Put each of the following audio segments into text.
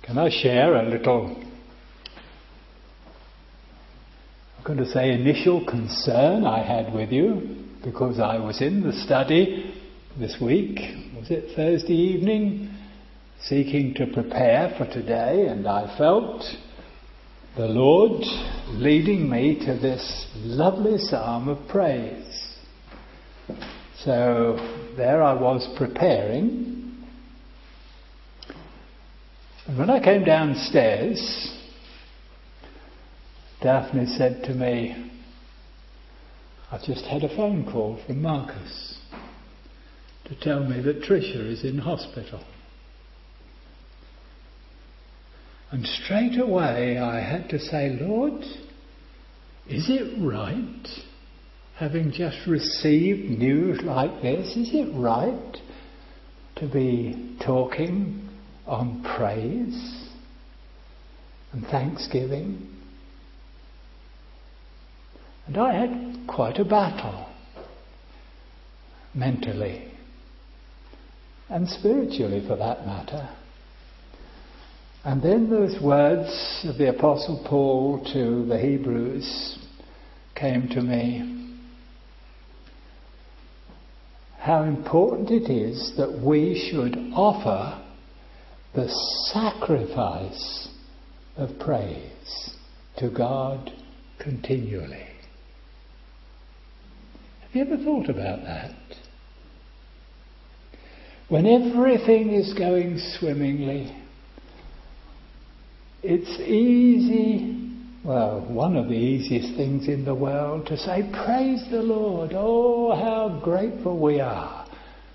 Can I share a little, I'm going to say, initial concern I had with you, because I was in the study this week, was it Thursday evening, seeking to prepare for today, and I felt the Lord leading me to this lovely psalm of praise. So there I was preparing. And when I came downstairs, Daphne said to me, "I've just had a phone call from Marcus to tell me that Tricia is in hospital." And straight away I had to say, "Lord, is it right, having just received news like this, is it right to be talking on praise and thanksgiving?" And I had quite a battle, mentally and spiritually for that matter. And then those words of the Apostle Paul to the Hebrews came to me. How important it is that we should offer the sacrifice of praise to God continually. Have you ever thought about that? When everything is going swimmingly, it's easy, well, one of the easiest things in the world, to say, "Praise the Lord, oh, how grateful we are."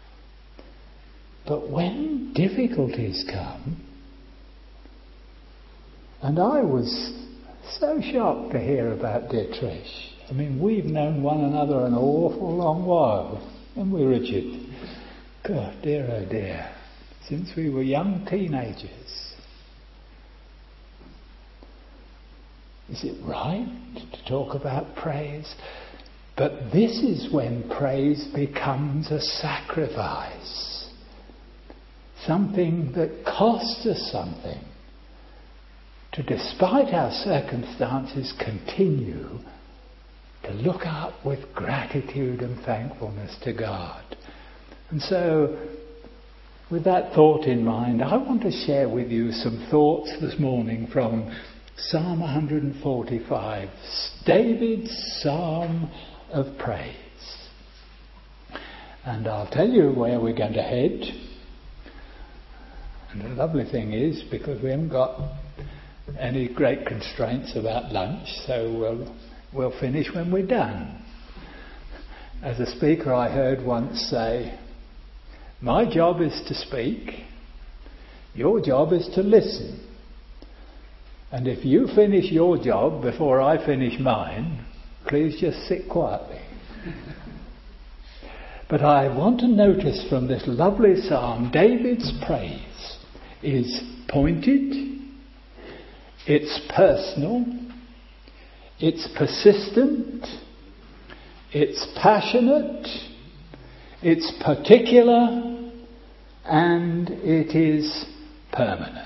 But when difficulties come, and I was so shocked to hear about dear Trish. I mean, we've known one another an awful long while, haven't we, Richard? God, dear, oh dear, since we were young teenagers. Is it right to talk about praise? But this is when praise becomes a sacrifice. Something that costs us something. To, despite our circumstances, continue to look up with gratitude and thankfulness to God. And so, with that thought in mind, I want to share with you some thoughts this morning from Psalm 145, David's Psalm of Praise. And I'll tell you where we're going to head. And the lovely thing is, because we haven't got any great constraints about lunch, so we'll finish when we're done. As a speaker I heard once say, "My job is to speak, your job is to listen. And if you finish your job before I finish mine, please just sit quietly." But I want to notice from this lovely psalm, David's praise is pointed, it's personal, it's persistent, it's passionate, it's particular, and it is permanent.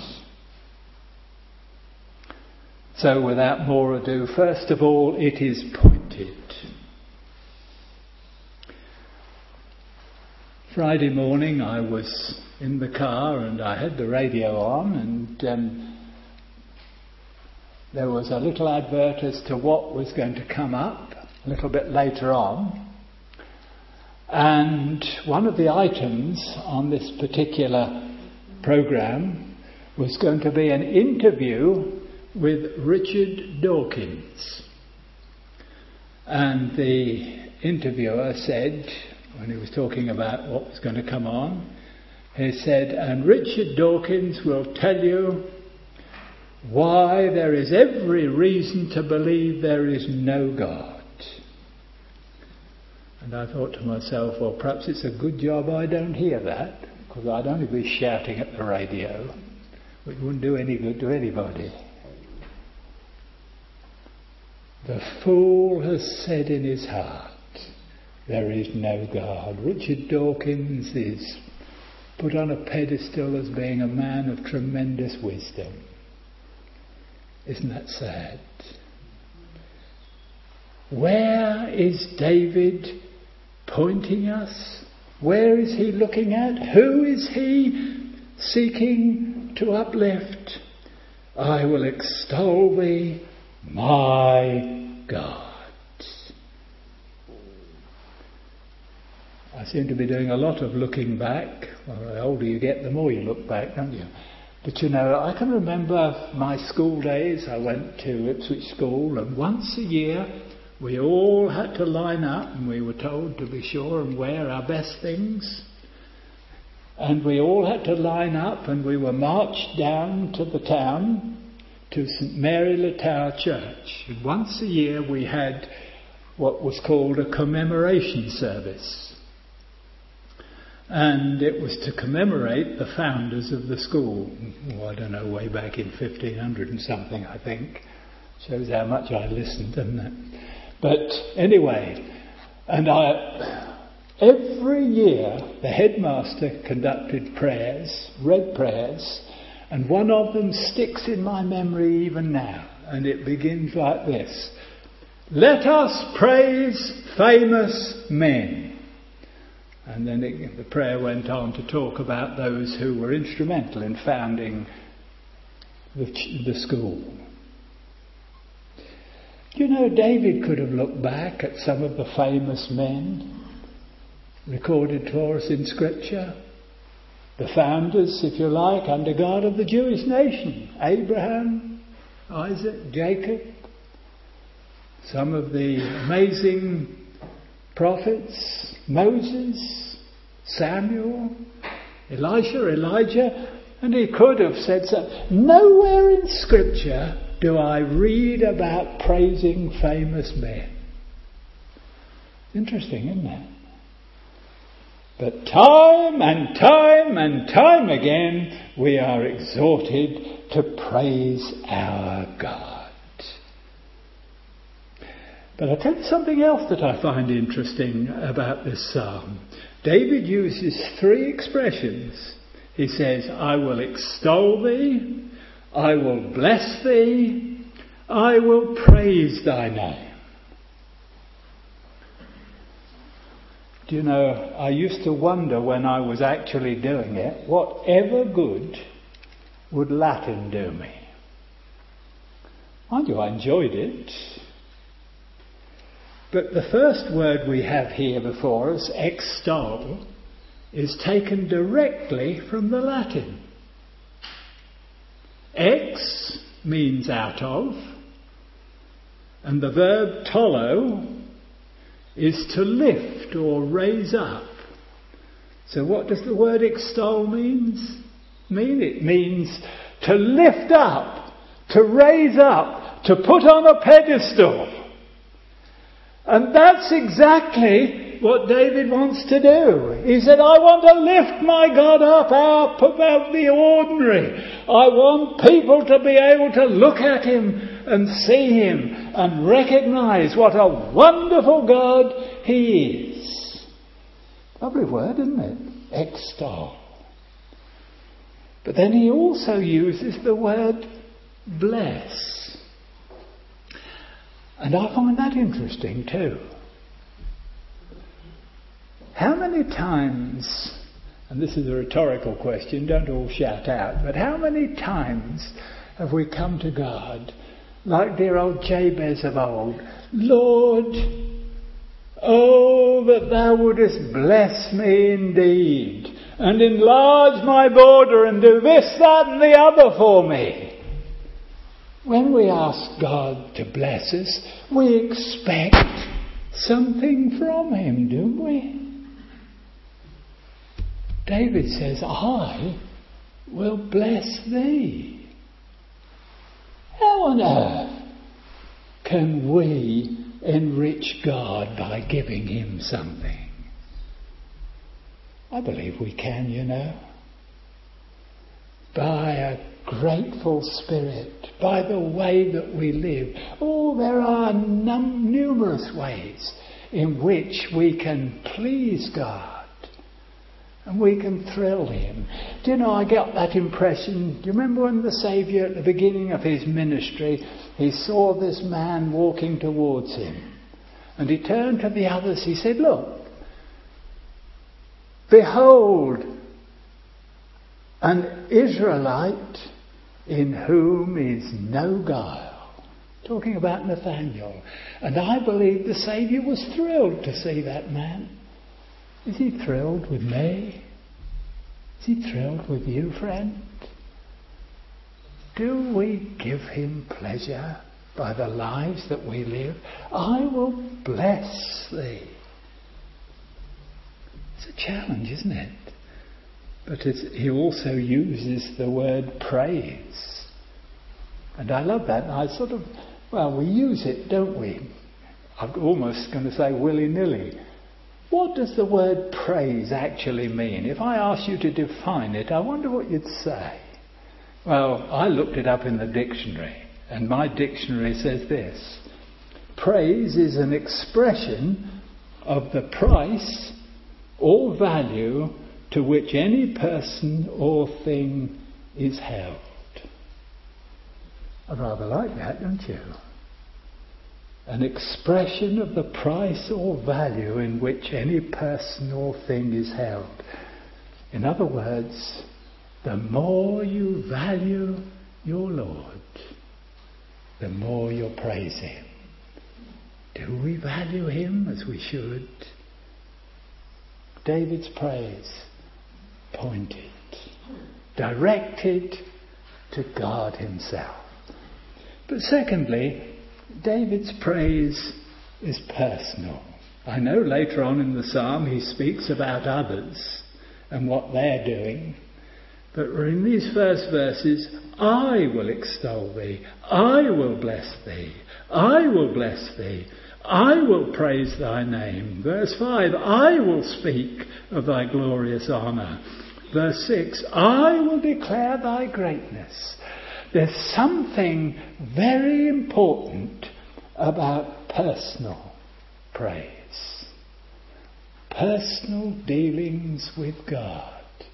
So without more ado, first of all, it is pointed. Friday morning I was in the car and I had the radio on, and there was a little advert as to what was going to come up a little bit later on. And one of the items on this particular programme was going to be an interview with Richard Dawkins. And the interviewer said, when he was talking about what was going to come on, he said, "And Richard Dawkins will tell you why there is every reason to believe there is no God." And I thought to myself, well, perhaps it's a good job I don't hear that, because I'd only be shouting at the radio, which wouldn't do any good to anybody. The fool has said in his heart, there is no God. Richard Dawkins is put on a pedestal as being a man of tremendous wisdom. Isn't that sad? Where is David pointing us? Where is he looking at? Who is he seeking to uplift? I will extol thee, my God. I seem to be doing a lot of looking back. Well, the older you get, the more you look back, don't you? But you know, I can remember my school days. I went to Ipswich School, and once a year we all had to line up, and we were told to be sure and wear our best things. And we all had to line up, and we were marched down to the town, to St Mary Le Tower Church. And once a year we had what was called a commemoration service. And it was to commemorate the founders of the school. Oh, I don't know, way back in 1500 and something, I think. Shows how much I listened, doesn't it? But anyway, and every year the headmaster conducted prayers, read prayers, and one of them sticks in my memory even now. And it begins like this: let us praise famous men. And then the prayer went on to talk about those who were instrumental in founding the school. You know, David could have looked back at some of the famous men recorded for us in Scripture. The founders, if you like, under God of the Jewish nation. Abraham, Isaac, Jacob. Some of the amazing prophets, Moses, Samuel, Elisha, Elijah, and he could have said so. Nowhere in Scripture do I read about praising famous men. Interesting, isn't it? But time and time and time again we are exhorted to praise our God. But I'll tell you something else that I find interesting about this psalm. David uses three expressions. He says, I will extol thee, I will bless thee, I will praise thy name. Do you know, I used to wonder when I was actually doing it, whatever good would Latin do me? Mind you, I enjoyed it. But the first word we have here before us, extol, is taken directly from the Latin. Ex means out of, and the verb tolo is to lift or raise up. So what does the word extol mean? It means to lift up, to raise up, to put on a pedestal. And that's exactly what David wants to do. He said, I want to lift my God up above the ordinary. I want people to be able to look at him and see him and recognise what a wonderful God he is. Lovely word, isn't it? Extol. But then he also uses the word bless. And I find that interesting too. How many times, and this is a rhetorical question, don't all shout out, but how many times have we come to God like dear old Jabez of old? Lord, oh, that thou wouldest bless me indeed, and enlarge my border, and do this, that, and the other for me. When we ask God to bless us, we expect something from him, don't we? David says, I will bless thee. How on earth can we enrich God by giving him something? I believe we can, you know. By a grateful spirit, by the way that we live. Oh, there are numerous ways in which we can please God And we can thrill him. Do you know, I get that impression. Do you remember when the Saviour at the beginning of his ministry, he saw this man walking towards him. And he turned to the others, he said, look, behold, an Israelite in whom is no guile. Talking about Nathanael. And I believe the Saviour was thrilled to see that man. Is he thrilled with me? Is he thrilled with you, friend? Do we give him pleasure by the lives that we live? I will bless thee. It's a challenge, isn't it? But he also uses the word praise. And I love that. And we use it, don't we? I'm almost going to say willy-nilly. What does the word praise actually mean? If I asked you to define it, I wonder what you'd say. Well, I looked it up in the dictionary, and my dictionary says this. Praise is an expression of the price or value to which any person or thing is held. I rather like that, don't you? An expression of the price or value in which any person or thing is held. In other words, the more you value your Lord, the more you'll praise him. Do we value him as we should? David's praise pointed, directed to God himself. But secondly, David's praise is personal. I know later on in the psalm he speaks about others and what they're doing. But in these first verses, I will extol thee, I will bless thee, I will bless thee, I will praise thy name. Verse 5, I will speak of thy glorious honour. Verse 6, I will declare thy greatness. There's something very important about personal praise. Personal dealings with God.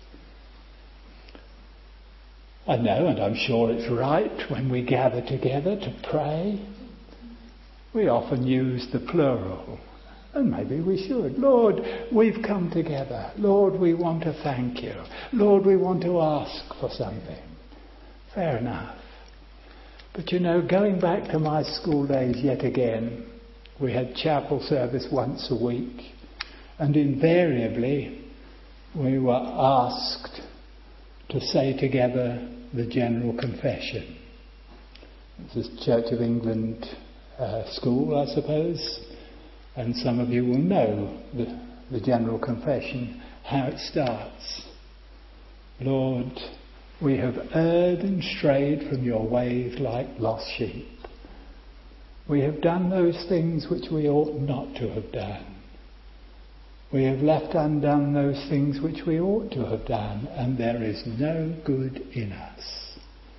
I know, and I'm sure it's right, when we gather together to pray, we often use the plural. And maybe we should. Lord, we've come together. Lord, we want to thank you. Lord, we want to ask for something. Fair enough. But you know, going back to my school days yet again, we had chapel service once a week, and invariably we were asked to say together the General Confession. This is Church of England school, I suppose, and some of you will know the General Confession, how it starts. Lord, we have erred and strayed from your ways like lost sheep. We have done those things which we ought not to have done. We have left undone those things which we ought to have done, and there is no good in us.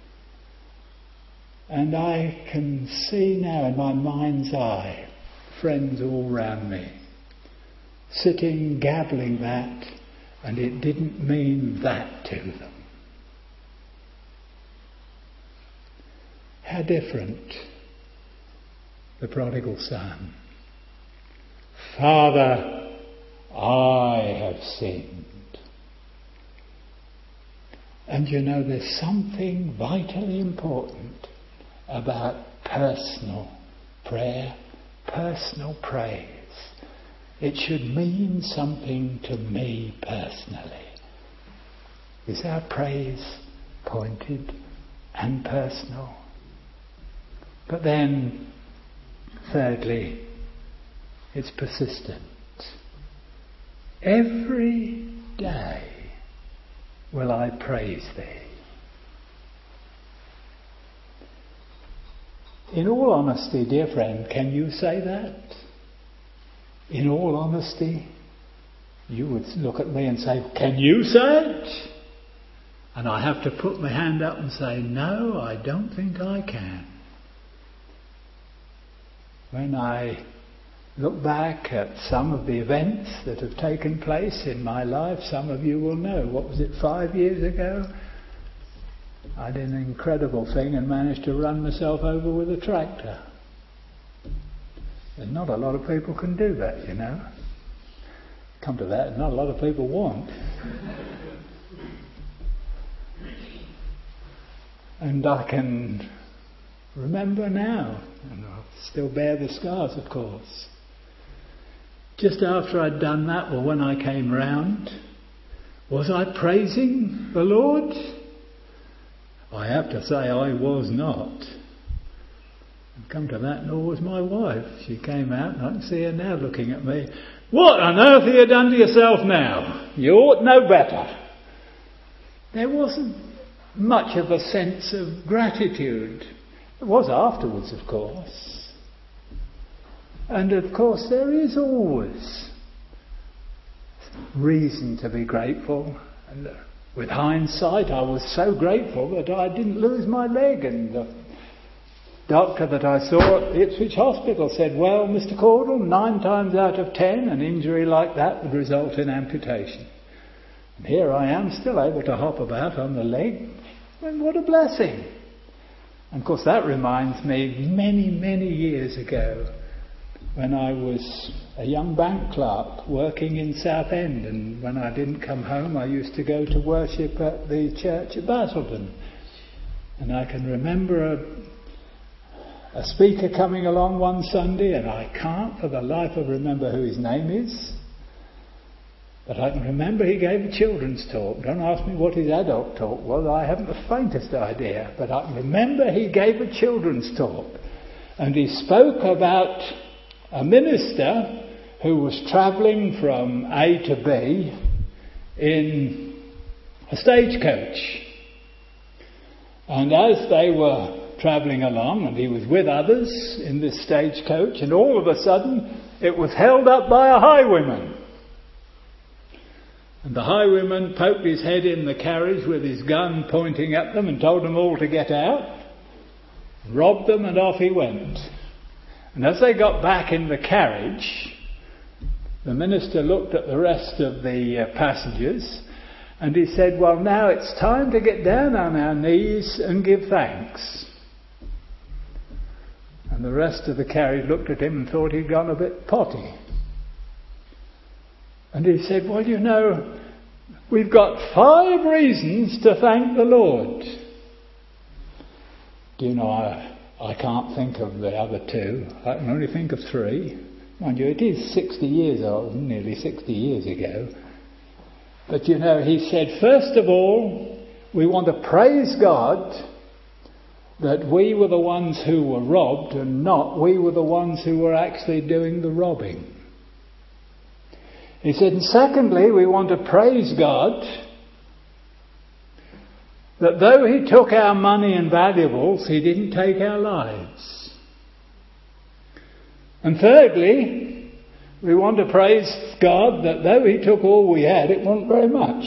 And I can see now in my mind's eye friends all round me, sitting gabbling that, and it didn't mean that to them. How different the prodigal son. Father, I have sinned. And you know, there's something vitally important about personal prayer, personal praise. It should mean something to me personally. Is our praise pointed and personal? But then, thirdly, it's persistent. Every day will I praise thee. In all honesty, dear friend, can you say that? In all honesty, you would look at me and say, can you say it? And I have to put my hand up and say, no, I don't think I can. When I look back at some of the events that have taken place in my life, some of you will know. What was it, 5 years ago? I did an incredible thing and managed to run myself over with a tractor. And not a lot of people can do that, you know. Come to that, not a lot of people want. And I can remember now, and I still bear the scars, of course. Just after I'd done that, well, when I came round, was I praising the Lord? I have to say I was not. And come to that, nor was my wife. She came out, and I can see her now looking at me. What on earth have you done to yourself now? You ought to know better. There wasn't much of a sense of gratitude. It was afterwards, of course. And of course there is always reason to be grateful. And with hindsight, I was so grateful that I didn't lose my leg. And the doctor that I saw at Ipswich Hospital said, well, Mr. Caudle, 9 times out of 10 an injury like that would result in amputation. And here I am, still able to hop about on the leg. And what a blessing. And of course that reminds me many, many years ago when I was a young bank clerk working in Southend, and when I didn't come home I used to go to worship at the church at Basildon. And I can remember a speaker coming along one Sunday, and I can't for the life of remember who his name is, but I can remember he gave a children's talk. Don't ask me what his adult talk was, I haven't the faintest idea, but I can remember he gave a children's talk, and he spoke about a minister who was travelling from A to B in a stagecoach. And as they were travelling along, and he was with others in this stagecoach, and all of a sudden it was held up by a highwayman. And the highwayman poked his head in the carriage with his gun pointing at them and told them all to get out, robbed them, and off he went. And as they got back in the carriage, the minister looked at the rest of the passengers and he said, well, now it's time to get down on our knees and give thanks. And the rest of the carriage looked at him and thought he'd gone a bit potty. And he said, well, you know, we've got 5 reasons to thank the Lord. Do you know, I can't think of the other 2. I can only think of 3. Mind you, it is 60 years old, nearly 60 years ago. But you know, he said, first of all, we want to praise God that we were the ones who were robbed and not we were the ones who were actually doing the robbing. He said, and secondly, we want to praise God that though he took our money and valuables, he didn't take our lives. And thirdly, we want to praise God that though he took all we had, it wasn't very much.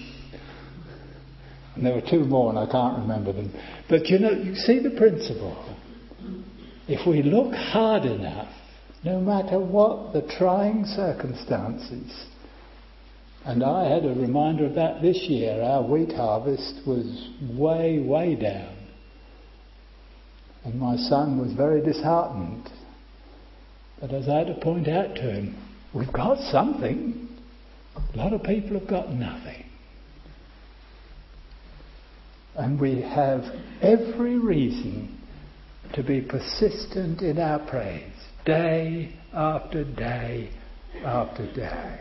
And there were 2 more and I can't remember them. But you know, you see the principle. If we look hard enough, no matter what the trying circumstances, and I had a reminder of that this year, our wheat harvest was way, way down. And my son was very disheartened. But as I had to point out to him, we've got something. A lot of people have got nothing. And we have every reason to be persistent in our praise, day after day after day.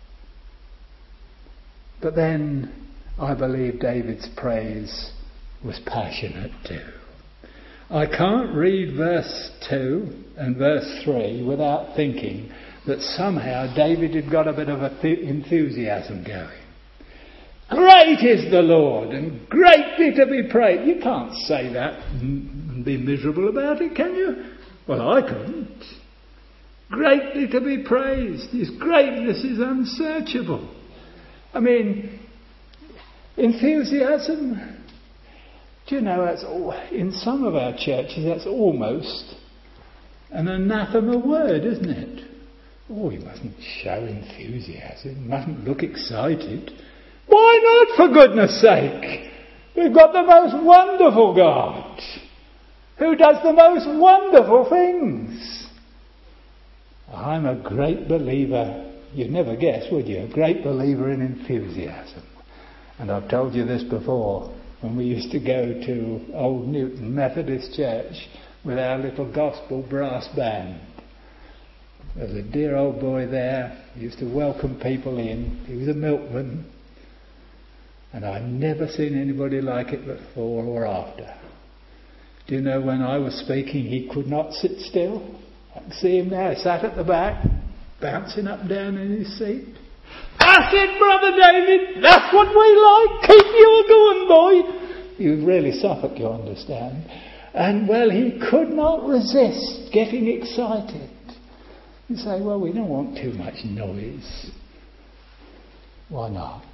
But then I believe David's praise was passionate too. I can't read verse 2 and verse 3 without thinking that somehow David had got a bit of enthusiasm going. Great is the Lord and greatly to be praised. You can't say that and be miserable about it, can you? Well, I couldn't. Greatly to be praised. His greatness is unsearchable. I mean, enthusiasm, do you know, that's in some of our churches that's almost an anathema word, isn't it? Oh, you mustn't show enthusiasm, you mustn't look excited. Why not, for goodness sake? We've got the most wonderful God, who does the most wonderful things. I'm a great believer, you'd never guess, would you? A great believer in enthusiasm. And I've told you this before, when we used to go to Old Newton Methodist Church with our little gospel brass band. There was a dear old boy there, he used to welcome people in. He was a milkman, and I've never seen anybody like it before or after. Do you know, when I was speaking, he could not sit still. I can see him now, sat at the back, bouncing up and down in his seat. That's it, Brother David, that's what we like, keep you going, boy. He would really Suffolk, you understand. And, well, he could not resist getting excited. You say, well, we don't want too much noise. Why not?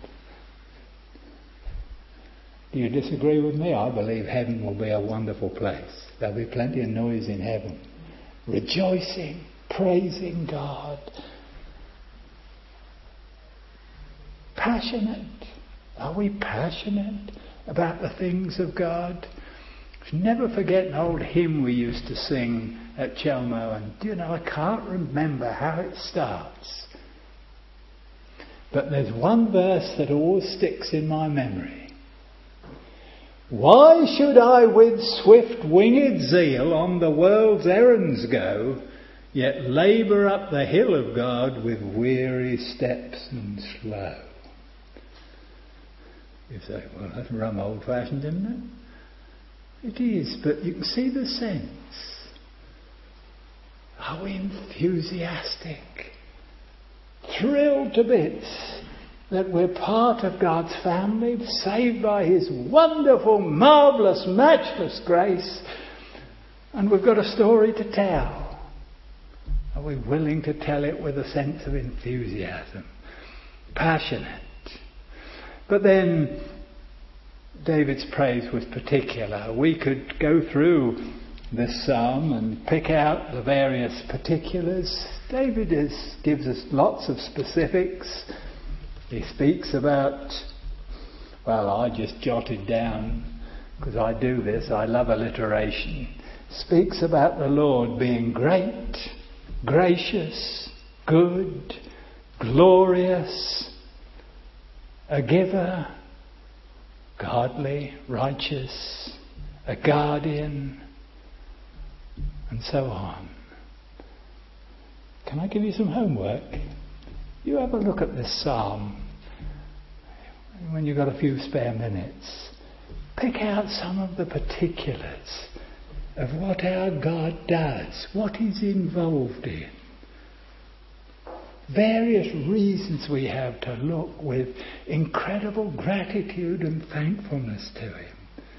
Do you disagree with me? I believe heaven will be a wonderful place. There'll be plenty of noise in heaven. Rejoicing, praising God. Passionate. Are we passionate about the things of God? Never forget an old hymn we used to sing at Chelmo, and do you know, I can't remember how it starts. But there's one verse that always sticks in my memory. Why should I with swift-winged zeal on the world's errands go, yet labour up the hill of God with weary steps and slow? You say, well, that's rum old-fashioned, isn't it? It is, but you can see the sense. Are we enthusiastic? Thrilled to bits that we're part of God's family, saved by His wonderful, marvellous, matchless grace, and we've got a story to tell. Are we willing to tell it with a sense of enthusiasm? Passionate. But then David's praise was particular. We could go through this psalm and pick out the various particulars. David gives us lots of specifics. He speaks about, well, I just jotted down, because I do this, I love alliteration. Speaks about the Lord being great, gracious, good, glorious, a giver, godly, righteous, a guardian, and so on. Can I give you some homework? You have a look at this psalm when you've got a few spare minutes. Pick out some of the particulars of what our God does, what He's involved in. Various reasons we have to look with incredible gratitude and thankfulness to Him.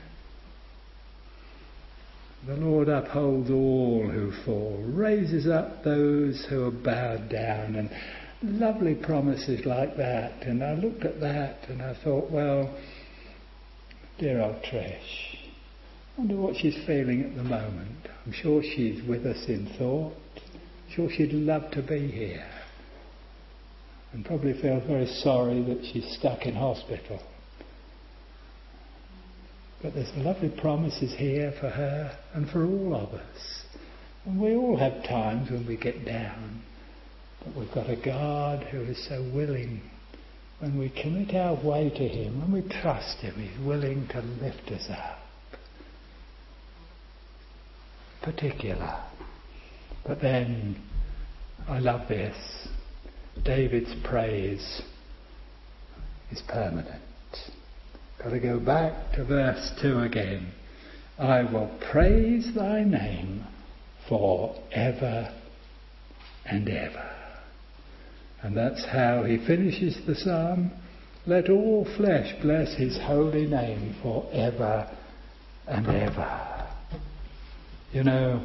The Lord upholds all who fall, raises up those who are bowed down, and lovely promises like that. And I looked at that and I thought, well, dear old Trish, I wonder what she's feeling at the moment. I'm sure she's with us in thought. I'm sure she'd love to be here. And probably feels very sorry that she's stuck in hospital. But there's lovely promises here for her and for all of us. And we all have times when we get down. But we've got a God who is so willing. When we commit our way to Him, when we trust Him, He's willing to lift us up. Particular. But then, I love this. David's praise is permanent. Got to go back to verse 2 again. I will praise thy name forever and ever. And that's how he finishes the psalm. Let all flesh bless his holy name forever and ever. You know,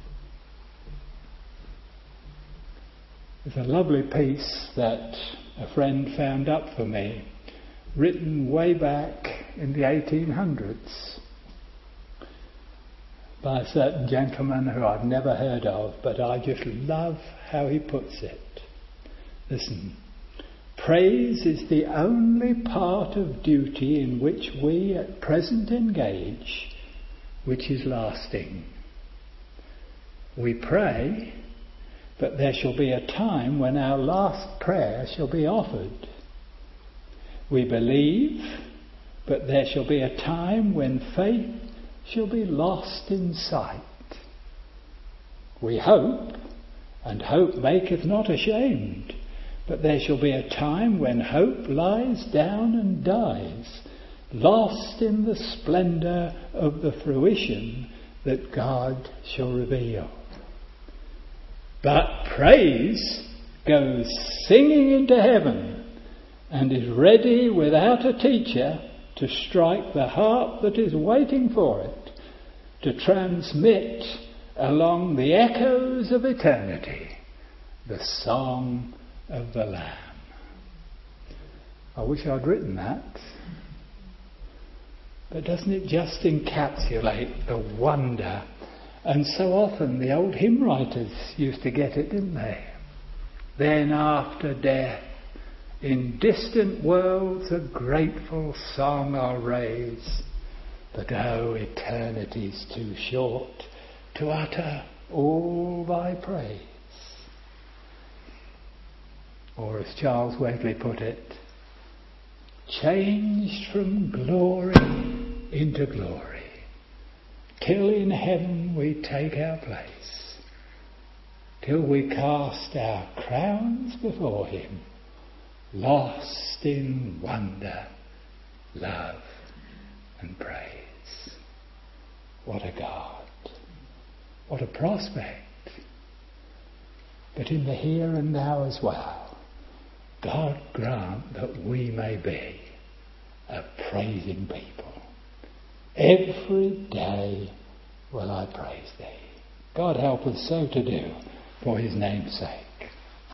there's a lovely piece that a friend found up for me, written way back in the 1800s. by a certain gentleman who I've never heard of, but I just love how he puts it. Listen. Praise is the only part of duty in which we at present engage which is lasting. We pray, but there shall be a time when our last prayer shall be offered. We believe, but there shall be a time when faith shall be lost in sight. We hope, and hope maketh not ashamed. But there shall be a time when hope lies down and dies, lost in the splendour of the fruition that God shall reveal. But praise goes singing into heaven and is ready without a teacher to strike the harp that is waiting for it, to transmit along the echoes of eternity the song of the Lamb. I wish I'd written that. But doesn't it just encapsulate the wonder? And so often the old hymn writers used to get it, didn't they? Then after death, in distant worlds a grateful song I'll raise. But oh, eternity's too short to utter all thy praise. Or as Charles Wesley put it, changed from glory into glory, till in heaven we take our place, till we cast our crowns before him, lost in wonder, love and praise. What a God! What a prospect! But in the here and now as well, God grant that we may be a praising people. Every day will I praise thee. God help us so to do for his name's sake.